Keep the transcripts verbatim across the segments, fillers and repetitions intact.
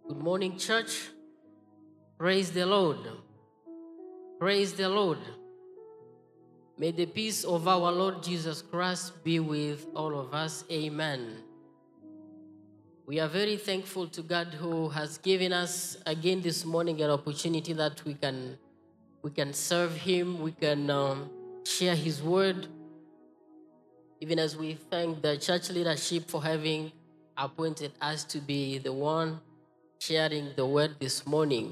Good morning, church. Praise the Lord. Praise the Lord. May the peace of our Lord Jesus Christ be with all of us. Amen. We are very thankful to God who has given us again this morning an opportunity that we can we can serve Him, we can um, share His word, even as we thank the church leadership for having appointed us to be the one sharing the word this morning.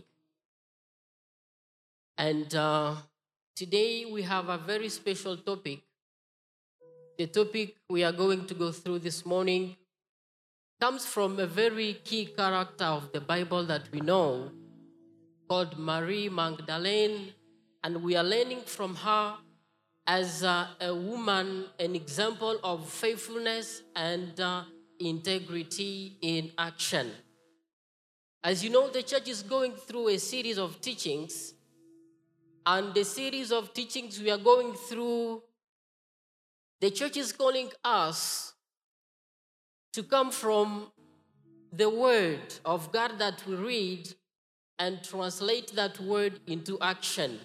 And uh, today we have a very special topic. The topic we are going to go through this morning comes from a very key character of the Bible that we know, called Mary Magdalene, and we are learning from her as uh, a woman, an example of faithfulness and uh, integrity in action. As you know, the church is going through a series of teachings, and the series of teachings we are going through, the church is calling us to come from the word of God that we read and translate that word into action.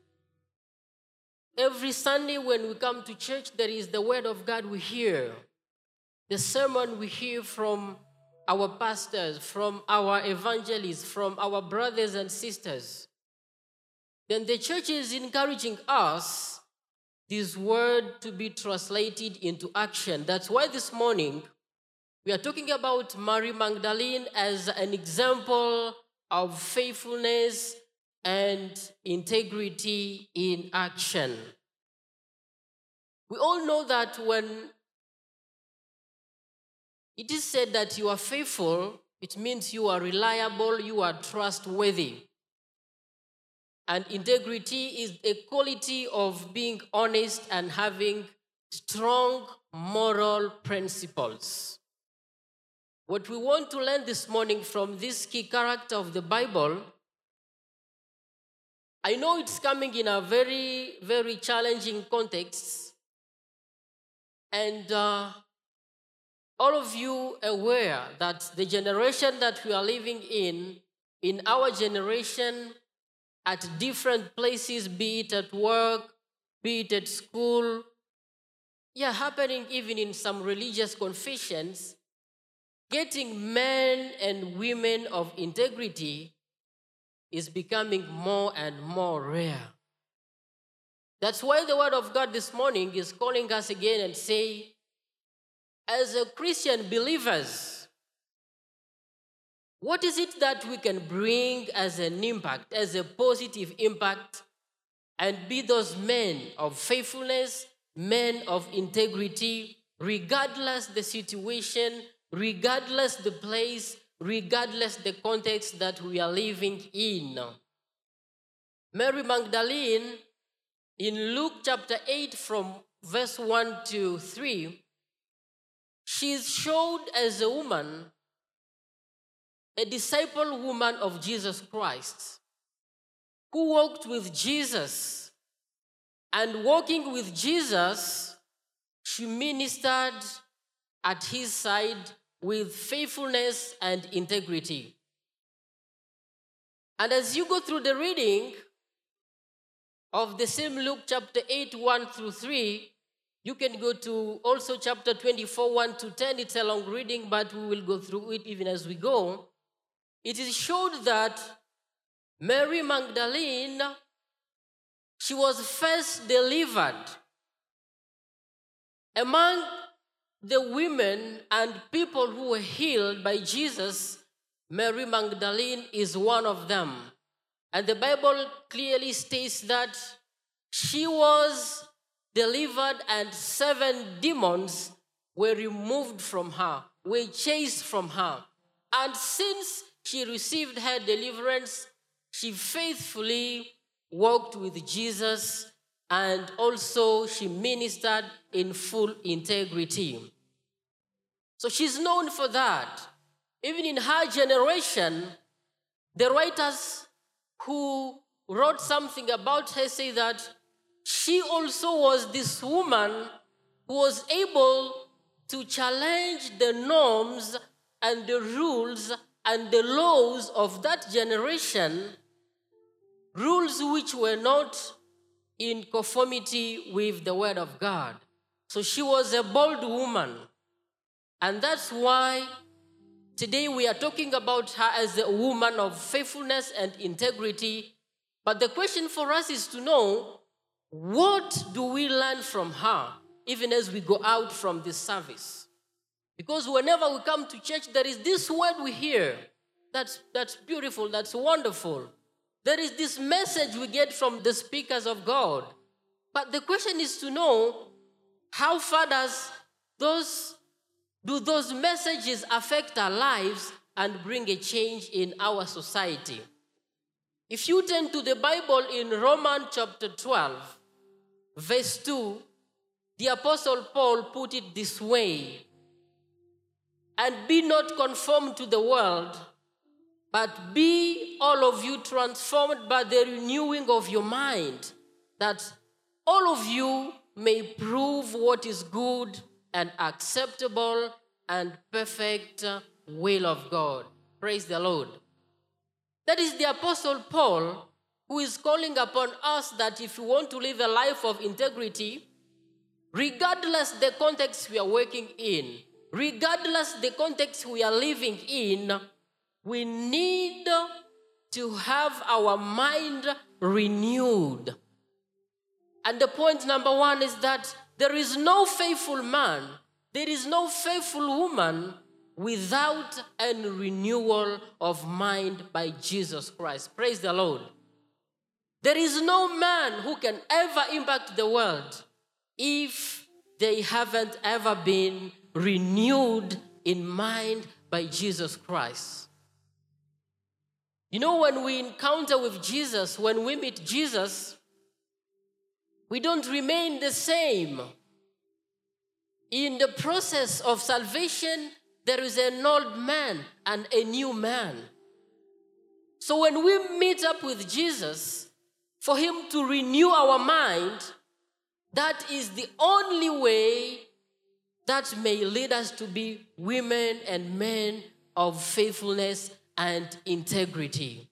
Every Sunday when we come to church, there is the word of God we hear, the sermon we hear from our pastors, from our evangelists, from our brothers and sisters. Then the church is encouraging us this word to be translated into action. That's why this morning we are talking about Mary Magdalene as an example of faithfulness and integrity in action. We all know that when it is said that you are faithful, it means you are reliable, you are trustworthy. And integrity is a quality of being honest and having strong moral principles. What we want to learn this morning from this key character of the Bible, I know it's coming in a very, very challenging context, and uh, all of you aware that the generation that we are living in, in our generation, at different places, be it at work, be it at school, yeah, happening even in some religious confessions, getting men and women of integrity is becoming more and more rare. That's why the word of God this morning is calling us again and say, as a Christian believers, what is it that we can bring as an impact, as a positive impact, and be those men of faithfulness, men of integrity, regardless the situation, regardless the place, regardless the context that we are living in. Mary Magdalene, in Luke chapter eight from verse one to three, she is showed as a woman, a disciple woman of Jesus Christ, who walked with Jesus. And walking with Jesus, she ministered at his side with faithfulness and integrity. And as you go through the reading of the same Luke chapter eight, one through three, you can go to also chapter twenty-four, one to ten. It's a long reading, but we will go through it even as we go. It is showed that Mary Magdalene, she was first delivered. Among the women and people who were healed by Jesus, Mary Magdalene is one of them. And the Bible clearly states that she was delivered and seven demons were removed from her, were chased from her. And since she received her deliverance, she faithfully walked with Jesus, and also she ministered in full integrity. So she's known for that. Even in her generation, the writers who wrote something about her say that she also was this woman who was able to challenge the norms and the rules and the laws of that generation, rules which were not in conformity with the word of God. So she was a bold woman. And that's why today we are talking about her as a woman of faithfulness and integrity. But the question for us is to know, what do we learn from her, even as we go out from this service? Because whenever we come to church, there is this word we hear. That's, that's beautiful, that's wonderful. There is this message we get from the speakers of God. But the question is to know, how far does those, do those messages affect our lives and bring a change in our society? If you turn to the Bible in Romans chapter twelve, verse two, the Apostle Paul put it this way: and be not conformed to the world, but be all of you transformed by the renewing of your mind, that all of you may prove what is good and acceptable and perfect will of God. Praise the Lord. That is the Apostle Paul, who is calling upon us that if you want to live a life of integrity, regardless the context we are working in, regardless the context we are living in, we need to have our mind renewed. And the point number one is that there is no faithful man, there is no faithful woman without a renewal of mind by Jesus Christ. Praise the Lord. There is no man who can ever impact the world if they haven't ever been renewed in mind by Jesus Christ. You know, when we encounter with Jesus, when we meet Jesus, we don't remain the same. In the process of salvation, there is an old man and a new man. So when we meet up with Jesus, for him to renew our mind, that is the only way that may lead us to be women and men of faithfulness and integrity.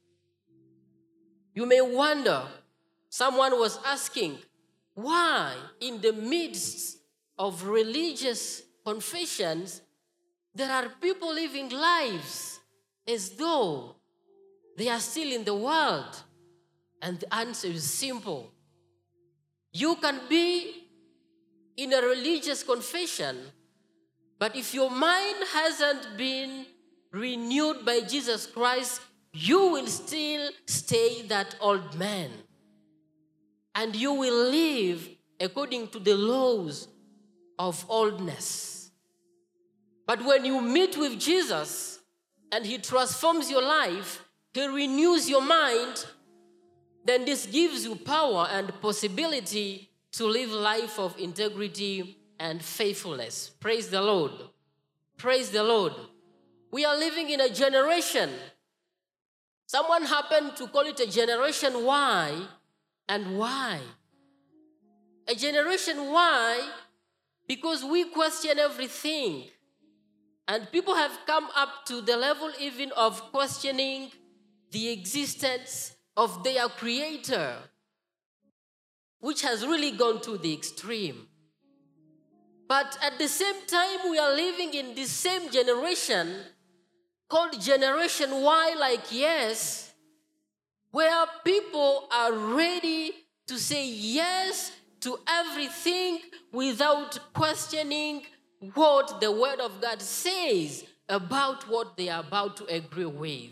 You may wonder, someone was asking, why in the midst of religious confessions, there are people living lives as though they are still in the world? And the answer is simple. You can be in a religious confession, but if your mind hasn't been renewed by Jesus Christ, you will still stay that old man. And you will live according to the laws of oldness. But when you meet with Jesus and he transforms your life, he renews your mind, then this gives you power and possibility to live life of integrity and faithfulness. Praise the Lord. Praise the Lord. We are living in a generation. Someone happened to call it a generation Y. And why? A generation Y, because we question everything. And people have come up to the level even of questioning the existence of their creator, which has really gone to the extreme. But at the same time, we are living in this same generation called Generation Y, like yes, where people are ready to say yes to everything without questioning what the Word of God says about what they are about to agree with.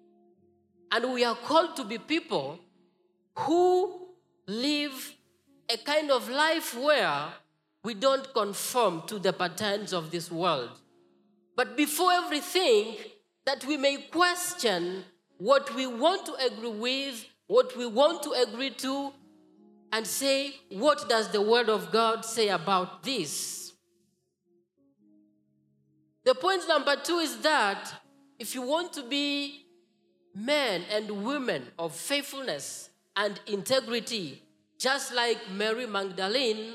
And we are called to be people who live a kind of life where we don't conform to the patterns of this world. But before everything, that we may question what we want to agree with, what we want to agree to, and say, what does the Word of God say about this? The point number two is that if you want to be men and women of faithfulness and integrity, just like Mary Magdalene,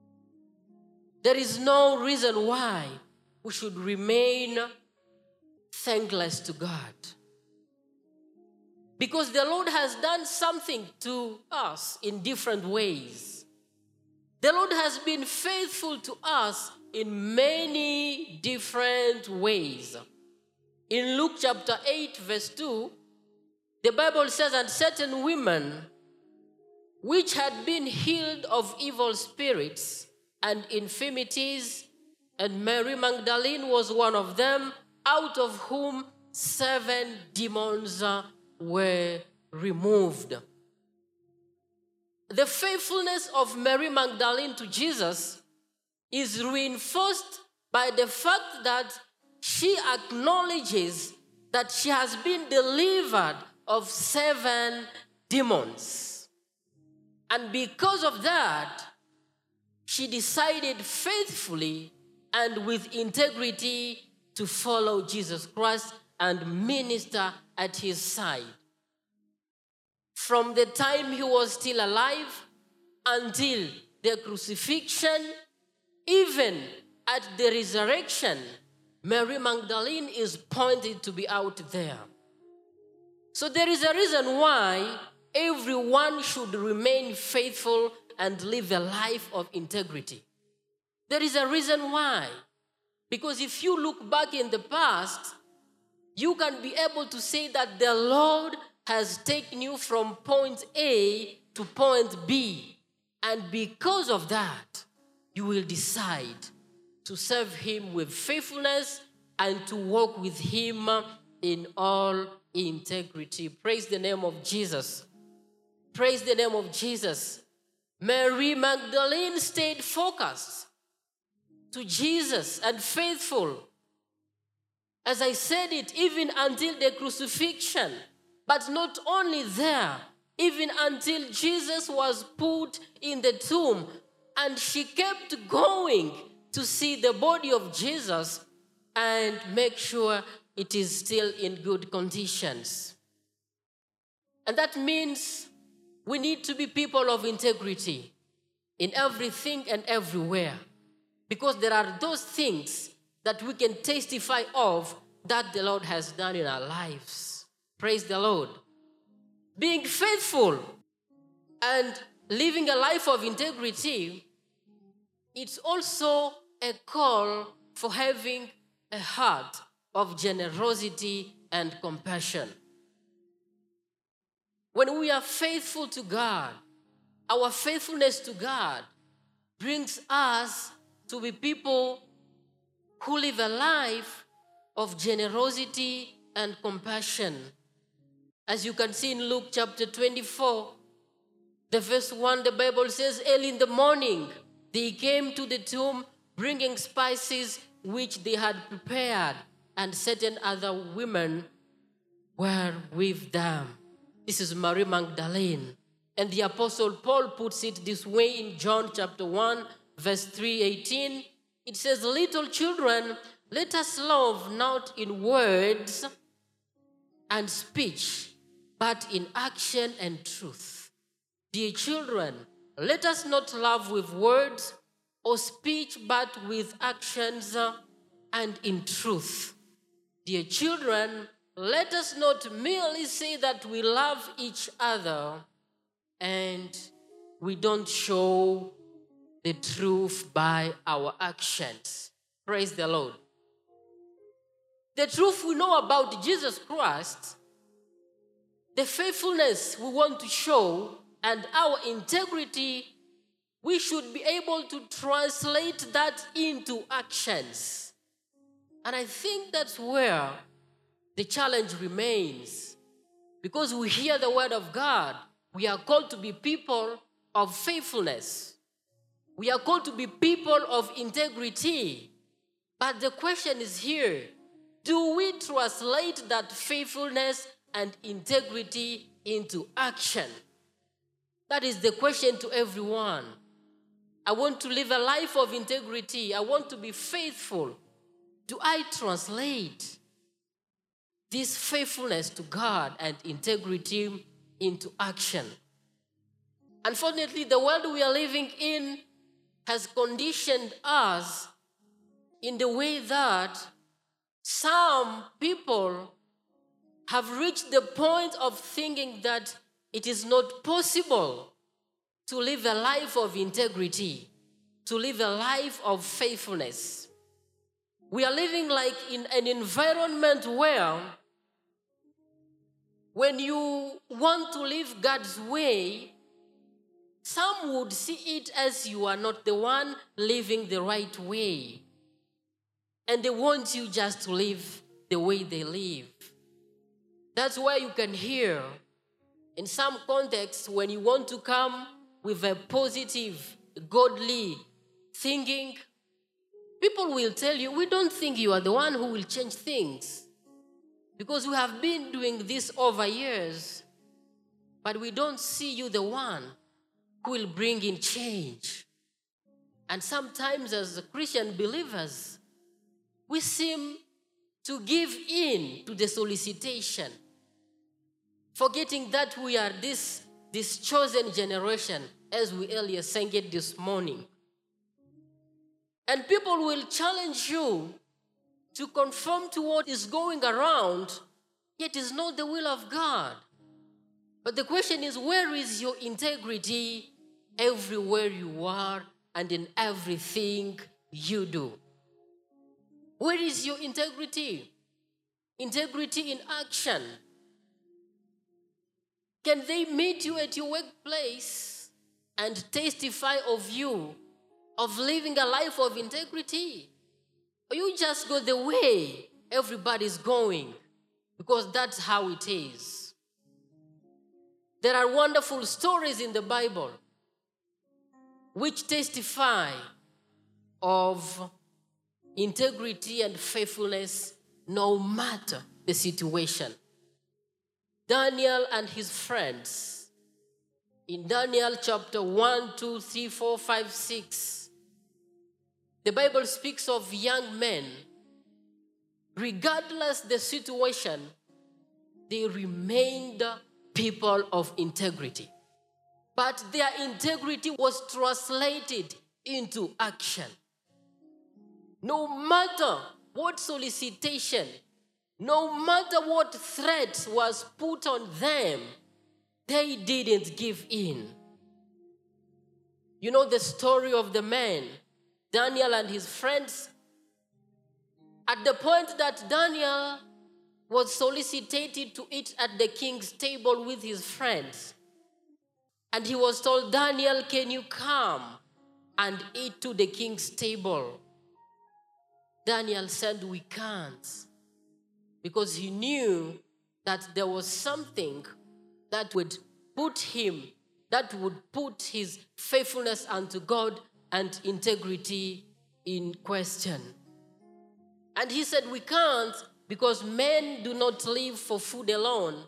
there is no reason why we should remain thankless to God. Because the Lord has done something to us in different ways. The Lord has been faithful to us in many different ways. In Luke chapter eight, verse two, the Bible says, "And certain women which had been healed of evil spirits and infirmities, and Mary Magdalene was one of them, out of whom seven demons were removed." The faithfulness of Mary Magdalene to Jesus is reinforced by the fact that she acknowledges that she has been delivered of seven demons. And because of that, she decided faithfully and with integrity to follow Jesus Christ and minister at his side. From the time he was still alive until the crucifixion, even at the resurrection, Mary Magdalene is pointed to be out there. So there is a reason why everyone should remain faithful and live a life of integrity. There is a reason why. Because if you look back in the past, you can be able to say that the Lord has taken you from point A to point B. And because of that, you will decide to serve him with faithfulness and to walk with him in all integrity. Praise the name of Jesus. Praise the name of Jesus. Mary Magdalene stayed focused to Jesus and faithful. As I said it, even until the crucifixion. But not only there, even until Jesus was put in the tomb, and she kept going to see the body of Jesus and make sure it is still in good conditions. And that means we need to be people of integrity in everything and everywhere, because there are those things that we can testify of that the Lord has done in our lives. Praise the Lord. Being faithful and living a life of integrity, it's also a call for having a heart of generosity and compassion. When we are faithful to God, our faithfulness to God brings us to be people who live a life of generosity and compassion. As you can see in Luke chapter twenty-four, the verse one, the Bible says, "Early in the morning, they came to the tomb, bringing spices which they had prepared, and certain other women were with them." This is Mary Magdalene. And the Apostle Paul puts it this way in John chapter one, verse three eighteen. It says, "Little children, let us love not in words and speech, but in action and truth. Dear children, let us not love with words or speech, but with actions and in truth. Dear children, let us not merely say that we love each other and we don't show the truth by our actions." Praise the Lord. The truth we know about Jesus Christ, the faithfulness we want to show, and our integrity, we should be able to translate that into actions. And I think that's where the challenge remains. Because we hear the word of God, we are called to be people of faithfulness. We are called to be people of integrity. But the question is here, do we translate that faithfulness and integrity into action? That is the question to everyone. I want to live a life of integrity. I want to be faithful. Do I translate this faithfulness to God and integrity into action? Unfortunately, the world we are living in has conditioned us in the way that Some people have reached the point of thinking that it is not possible to live a life of integrity, to live a life of faithfulness. We are living like in an environment where when you want to live God's way, some would see it as you are not the one living the right way. And they want you just to live the way they live. That's why you can hear in some contexts when you want to come with a positive, godly thinking, people will tell you, we don't think you are the one who will change things. Because we have been doing this over years, but we don't see you the one who will bring in change. And sometimes as Christian believers, we seem to give in to the solicitation, forgetting that we are this, this chosen generation, as we earlier sang it this morning. And people will challenge you to conform to what is going around, yet is not the will of God. But the question is, where is your integrity everywhere you are and in everything you do? Where is your integrity? Integrity in action. Can they meet you at your workplace and testify of you, of living a life of integrity? Or you just go the way everybody's going, because that's how it is. There are wonderful stories in the Bible which testify of integrity and faithfulness no matter the situation. Daniel and his friends. In Daniel chapter one, two, three, four, five, six, the Bible speaks of young men. Regardless the situation, they remained people of integrity. But their integrity was translated into action. No matter what solicitation, no matter what threat was put on them, they didn't give in. You know the story of the man, Daniel and his friends. At the point that Daniel was solicited to eat at the king's table with his friends, and he was told, Daniel, can you come and eat to the king's table? Daniel said, we can't, because he knew that there was something that would put him, that would put his faithfulness unto God and integrity in question. And he said, we can't, because men do not live for food alone,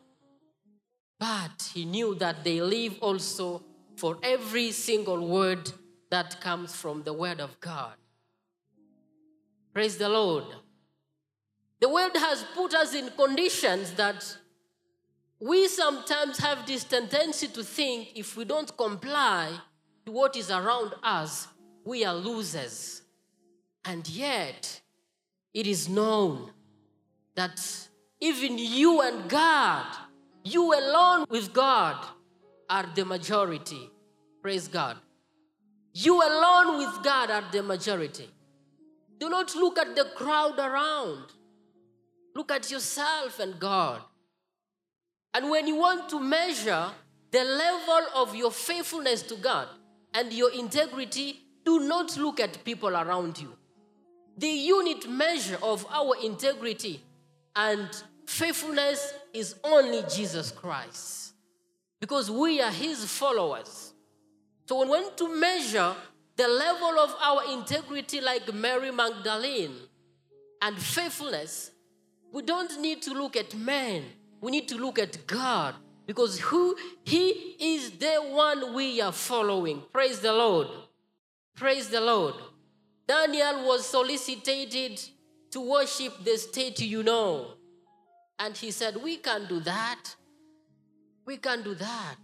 but he knew that they live also for every single word that comes from the word of God. Praise the Lord. The world has put us in conditions that we sometimes have this tendency to think if we don't comply to what is around us, we are losers. And yet, it is known that even you and God, you alone with God, are the majority. Praise God. You alone with God are the majority. Do not look at the crowd around. Look at yourself and God. And when you want to measure the level of your faithfulness to God and your integrity, do not look at people around you. The unit measure of our integrity and faithfulness is only Jesus Christ, because we are his followers. So when we want to measure the level of our integrity like Mary Magdalene and faithfulness, we don't need to look at men. We need to look at God, because who he is the one we are following. Praise the Lord. Praise the Lord. Daniel was solicited to worship the statue, you know. And he said, we can't do that. We can't do that.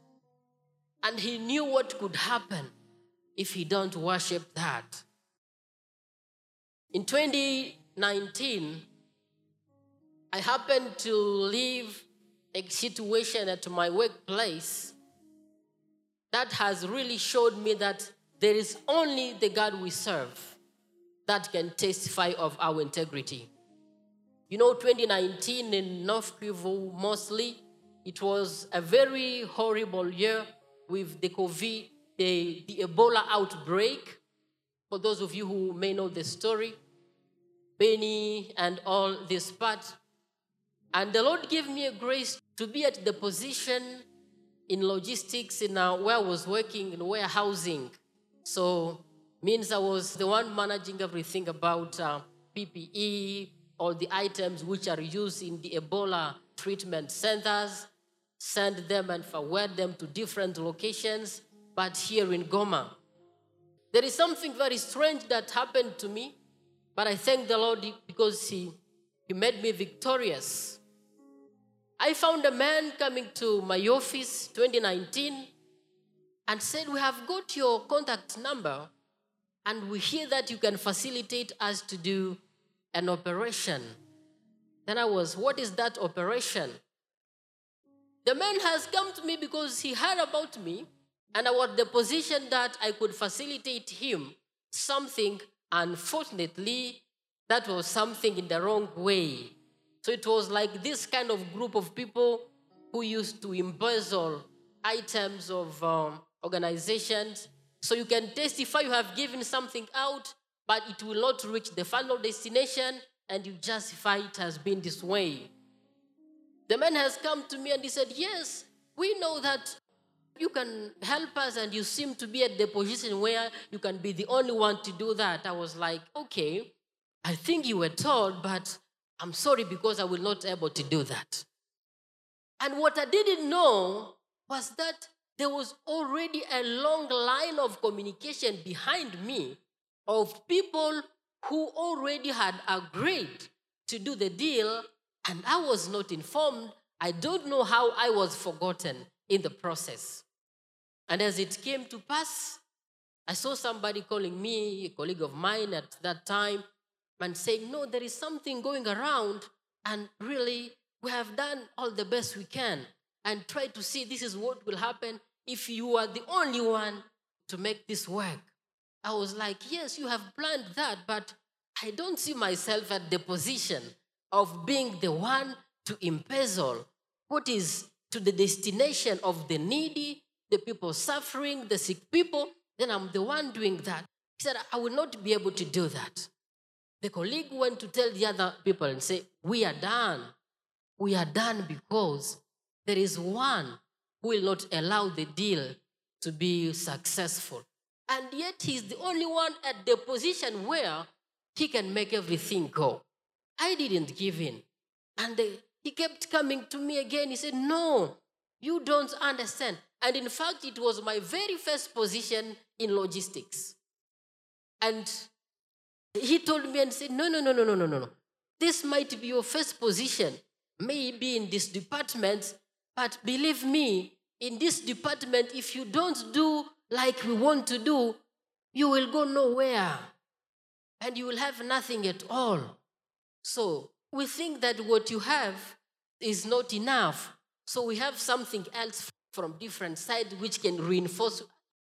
And he knew what could happen if he don't worship that. In twenty nineteen, I happened to leave a situation at my workplace that has really showed me that there is only the God we serve that can testify of our integrity. You know, twenty nineteen in North Kivu mostly, it was a very horrible year with the COVID, the, the Ebola outbreak. For those of you who may know the story, Beni and all this part. And the Lord gave me a grace to be at the position in logistics in uh, where I was working in warehousing. So means I was the one managing everything about uh, P P E, all the items which are used in the Ebola treatment centers, send them and forward them to different locations, but here in Goma. There is something very strange that happened to me, but I thank the Lord because he, he made me victorious. I found a man coming to my office twenty nineteen and said, we have got your contact number and we hear that you can facilitate us to do an operation. Then I was, what is that operation? The man has come to me because he heard about me and I was in the position that I could facilitate him something. Unfortunately, that was something in the wrong way. So it was like this kind of group of people who used to embezzle items of um, organizations. So you can testify you have given something out, but it will not reach the final destination, and you justify it has been this way. The man has come to me and he said, yes, we know that you can help us and you seem to be at the position where you can be the only one to do that. I was like, okay, I think you were told, but I'm sorry because I will not be able to do that. And what I didn't know was that there was already a long line of communication behind me of people who already had agreed to do the deal, and I was not informed. I don't know how I was forgotten in the process. And as it came to pass, I saw somebody calling me, a colleague of mine at that time, and saying, no, there is something going around, and really, we have done all the best we can, and try to see this is what will happen if you are the only one to make this work. I was like, yes, you have planned that, but I don't see myself at the position of being the one to embezzle what is to the destination of the needy, the people suffering, the sick people. Then I'm the one doing that. He said, I will not be able to do that. The colleague went to tell the other people and say, we are done. We are done because there is one who will not allow the deal to be successful. And yet he's the only one at the position where he can make everything go. I didn't give in. And they, he kept coming to me again. He said, no, you don't understand. And in fact, it was my very first position in logistics. And he told me and said, no, no, no, no, no, no, no. This might be your first position, maybe in this department, but believe me, in this department, if you don't do like we want to do, you will go nowhere. And you will have nothing at all. So we think that what you have is not enough. So we have something else from different sides which can reinforce.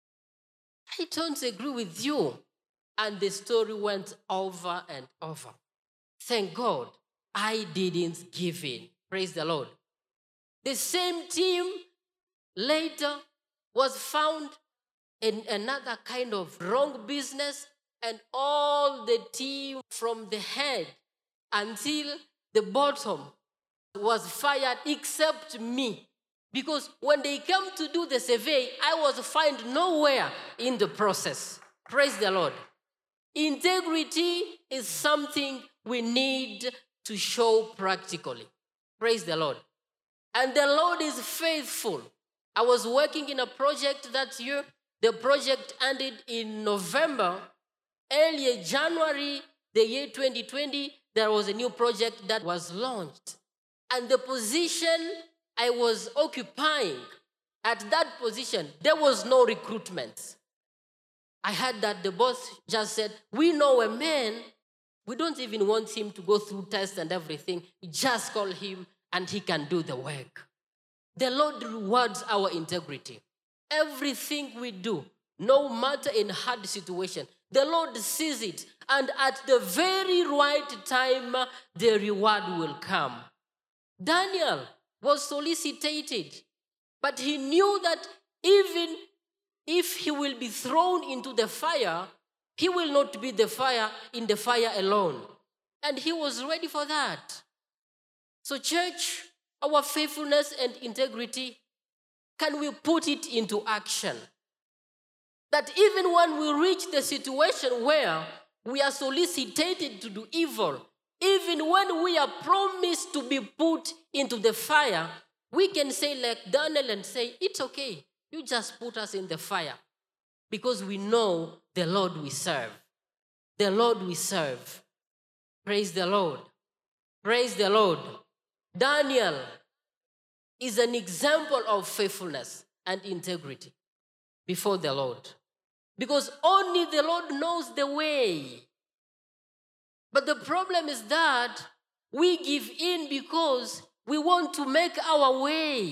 I don't agree with you. And the story went over and over. Thank God I didn't give in. Praise the Lord. The same team later was found in another kind of wrong business, and all the team from the head until the bottom was fired except me. Because when they came to do the survey, I was found nowhere in the process. Praise the Lord. Integrity is something we need to show practically. Praise the Lord. And the Lord is faithful. I was working in a project that year. The project ended in November. Earlier January, the year twenty twenty, there was a new project that was launched. And the position I was occupying, at that position, there was no recruitment. I heard that the boss just said, we know a man We don't even want him to go through tests and everything. We just call him and he can do the work. The Lord rewards our integrity. Everything we do, no matter in hard situation, the Lord sees it. And at the very right time, the reward will come. Daniel was solicited, but he knew that even if he will be thrown into the fire, he will not be the fire in the fire alone. And he was ready for that. So church, our faithfulness and integrity, can we put it into action? That even when we reach the situation where we are solicited to do evil, even when we are promised to be put into the fire, we can say like Daniel and say, it's okay. You just put us in the fire. Because we know the Lord we serve. The Lord we serve. Praise the Lord. Praise the Lord. Daniel is an example of faithfulness and integrity before the Lord. Because only the Lord knows the way. But the problem is that we give in because we want to make our way.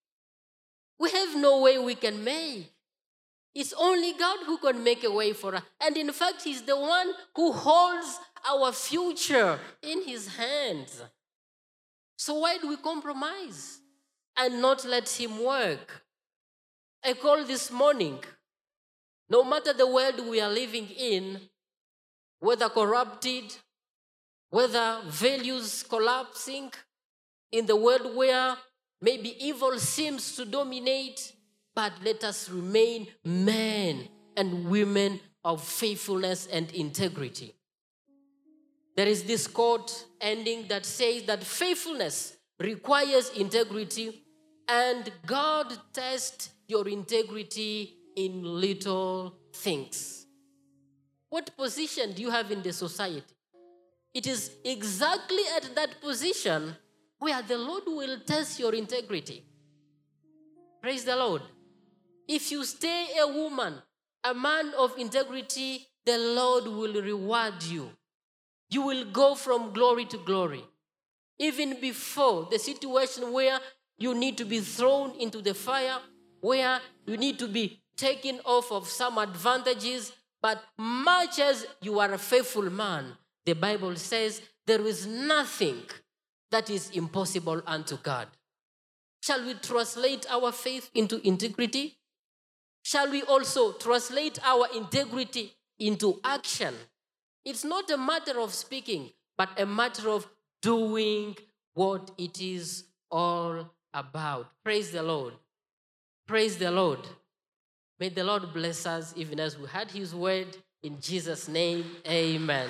We have no way we can make. It's only God who can make a way for us. And in fact, he's the one who holds our future in his hands. So why do we compromise and not let him work? I call this morning, no matter the world we are living in, whether corrupted, whether values collapsing, in the world where maybe evil seems to dominate, but let us remain men and women of faithfulness and integrity. There is this quote ending that says that faithfulness requires integrity, and God tests your integrity in little things. What position do you have in the society? It is exactly at that position where the Lord will test your integrity. Praise the Lord. If you stay a woman, a man of integrity, the Lord will reward you. You will go from glory to glory. Even before the situation where you need to be thrown into the fire, where you need to be taken off of some advantages, but much as you are a faithful man, the Bible says there is nothing that is impossible unto God. Shall we translate our faith into integrity? Shall we also translate our integrity into action? It's not a matter of speaking, but a matter of doing what it is all about. Praise the Lord. Praise the Lord. May the Lord bless us even as we had his word. In Jesus' name, amen.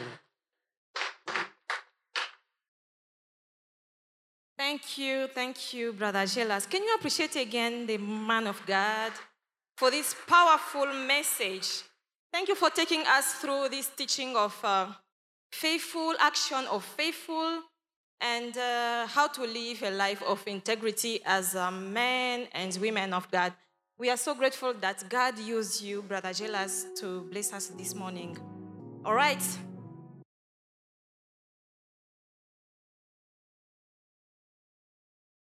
Thank you, thank you, Brother Gelas. Can you appreciate again the man of God for this powerful message? Thank you for taking us through this teaching of uh, faithful, action of faithful, and uh, how to live a life of integrity as uh, men and women of God. We are so grateful that God used you, Brother Gelas, to bless us this morning. All right.